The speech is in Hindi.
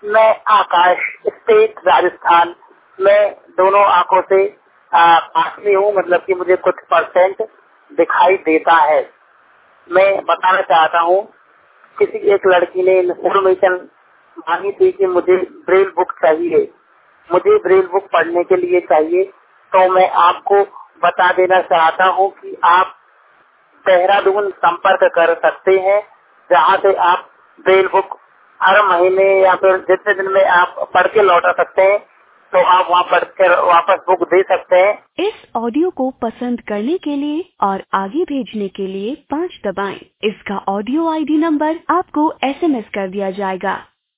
मैं आकाश, स्टेट राजस्थान। मैं दोनों आंखों से पास में हूँ, मतलब कि मुझे कुछ परसेंट दिखाई देता है। मैं बताना चाहता हूँ, किसी एक लड़की ने इन्फॉर्मेशन मांगी थी कि मुझे ब्रेल बुक चाहिए, मुझे ब्रेल बुक पढ़ने के लिए चाहिए। तो मैं आपको बता देना चाहता हूँ कि आप देहरादून संपर्क कर सकते हैं, जहाँ से आप ब्रेल बुक हर महीने या फिर जितने दिन में आप पढ़ के लौटा सकते हैं, तो आप वहाँ पढ़ कर वापस बुक दे सकते हैं। इस ऑडियो को पसंद करने के लिए और आगे भेजने के लिए 5 दबाएं। इसका ऑडियो ID नंबर आपको SMS कर दिया जाएगा।